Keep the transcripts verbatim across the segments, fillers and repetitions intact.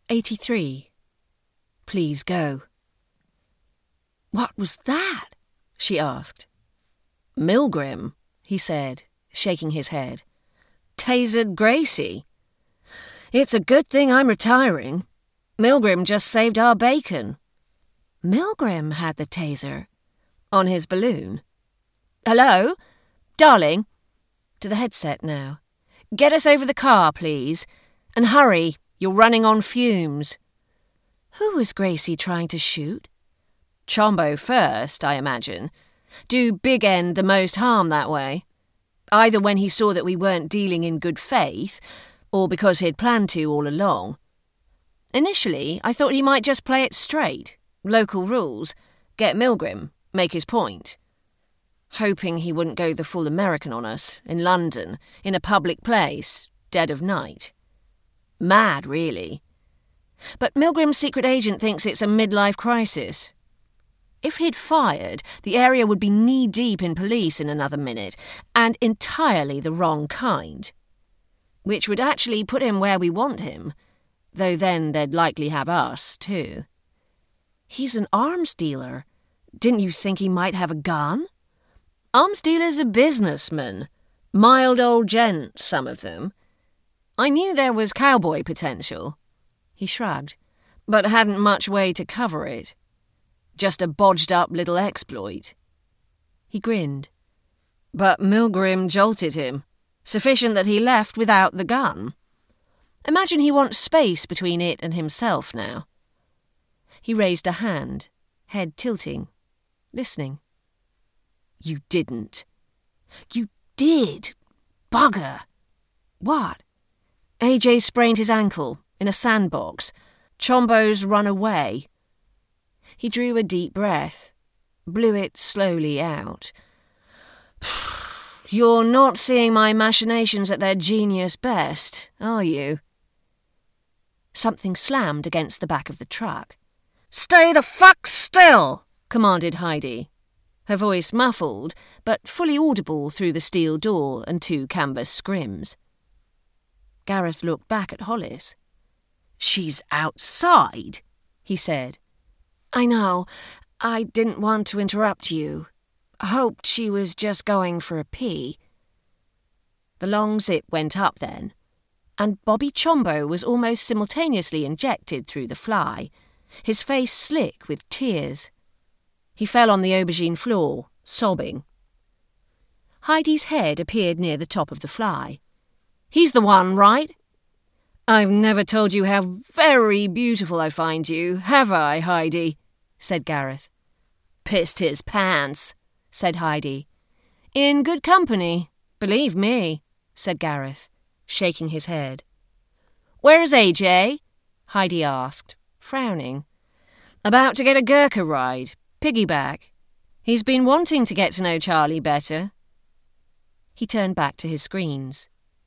eighty-three. Please go. What was that? She asked. Milgrim, he said, shaking his head. Tasered Gracie. It's a good thing I'm retiring. Milgrim just saved our bacon. Milgrim had the taser. On his balloon. Hello? Darling? To the headset now. Get us over the car, please. And hurry, you're running on fumes. Who was Gracie trying to shoot? Chombo first, I imagine. Do Big End the most harm that way. Either when he saw that we weren't dealing in good faith, or because he'd planned to all along. Initially, I thought he might just play it straight. Local rules. Get Milgrim. Make his point. Hoping he wouldn't go the full American on us, in London, in a public place, dead of night. Mad, really. But Milgrim's secret agent thinks it's a midlife crisis. If he'd fired, the area would be knee-deep in police in another minute, and entirely the wrong kind. Which would actually put him where we want him, though then they'd likely have us, too. He's an arms dealer. Didn't you think he might have a gun? Arms dealers are businessmen. Mild old gents, some of them. I knew there was cowboy potential. He shrugged, but hadn't much way to cover it. Just a bodged-up little exploit. He grinned. But Milgrim jolted him. Sufficient that he left without the gun. Imagine he wants space between it and himself now. He raised a hand, head tilting, listening. You didn't. You did. Bugger. What? A J sprained his ankle in a sandbox. Chombo's run away. He drew a deep breath, blew it slowly out. You're not seeing my machinations at their genius best, are you? Something slammed against the back of the truck. Stay the fuck still, commanded Heidi, her voice muffled, but fully audible through the steel door and two canvas scrims. Gareth looked back at Hollis. She's outside, he said. I know. I didn't want to interrupt you. Hoped she was just going for a pee. The long zip went up then, and Bobby Chombo was almost simultaneously injected through the fly, his face slick with tears. He fell on the aubergine floor, sobbing. Heidi's head appeared near the top of the fly. He's the one, right? I've never told you how very beautiful I find you, have I, Heidi? Said Gareth. Pissed his pants, said Heidi. In good company, believe me, said Gareth, shaking his head. Where's A J? Heidi asked, frowning. About to get a Gurkha ride, piggyback. He's been wanting to get to know Charlie better. He turned back to his screens.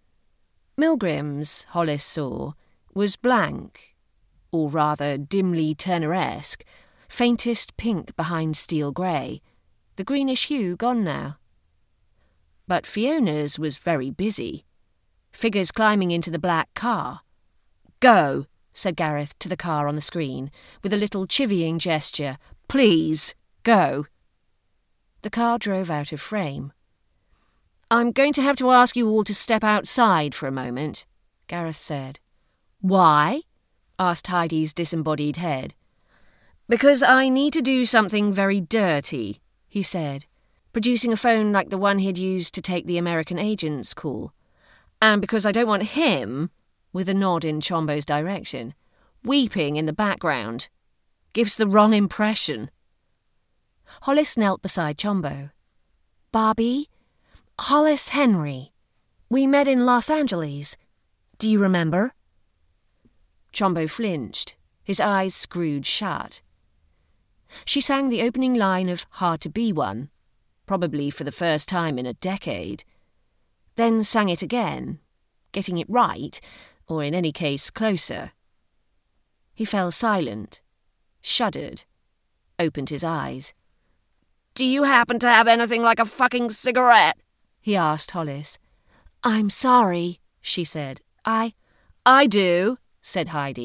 Milgrim's, Hollis saw, was blank, or rather dimly Turner-esque, faintest pink behind steel grey, the greenish hue gone now. But Fiona's was very busy. Figures climbing into the black car. Go, said Gareth to the car on the screen, with a little chivying gesture. Please, go. The car drove out of frame. I'm going to have to ask you all to step outside for a moment, Gareth said. Why? Asked Heidi's disembodied head. Because I need to do something very dirty, he said, producing a phone like the one he'd used to take the American agent's call. And because I don't want him, with a nod in Chombo's direction, weeping in the background. Gives the wrong impression. Hollis knelt beside Chombo. Bobby? Hollis Henry. We met in Los Angeles. Do you remember? Chombo flinched, his eyes screwed shut. She sang the opening line of Hard to Be One, probably for the first time in a decade, then sang it again, getting it right, or in any case closer. He fell silent, shuddered, opened his eyes. Do you happen to have anything like a fucking cigarette? He asked Hollis. I'm sorry, she said. I... I do, said Heidi,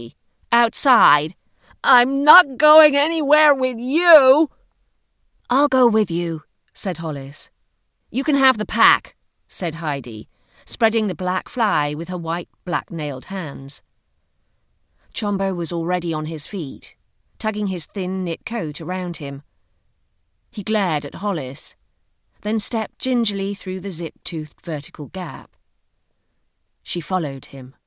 outside. I'm not going anywhere with you. I'll go with you, said Hollis. You can have the pack, said Heidi, spreading the black fly with her white, black-nailed hands. Chombo was already on his feet, tugging his thin knit coat around him. He glared at Hollis, then stepped gingerly through the zip-toothed vertical gap. She followed him.